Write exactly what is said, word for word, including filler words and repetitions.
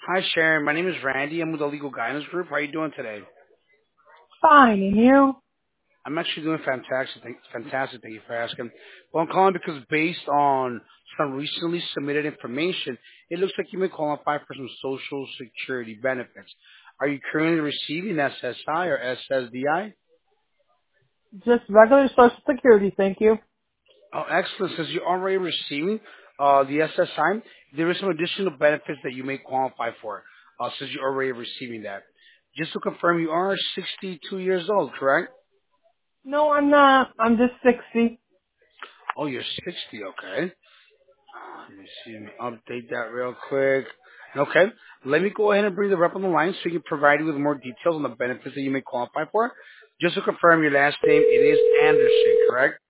Hi, Sharon. My name is Randy. I'm with the Legal Guidance Group. How are you doing today? Fine, and you? I'm actually doing fantastic. Thank, fantastic. Thank you for asking. Well, I'm calling because based on some recently submitted information, it looks like you may qualify for some Social Security benefits. Are you currently receiving S S I or S S D I? Just regular Social Security, thank you. Oh, excellent. Since you're already receiving uh, the S S I, there is some additional benefits that you may qualify for uh, since you're already receiving that. Just to confirm, you are sixty-two years old, correct? No, I'm not. I'm just sixty. Oh, you're sixty, okay. Let me see, let me update that real quick. Okay, let me go ahead and bring the rep on the line so we can provide you with more details on the benefits that you may qualify for. Just to confirm your last name, it is Anderson, correct?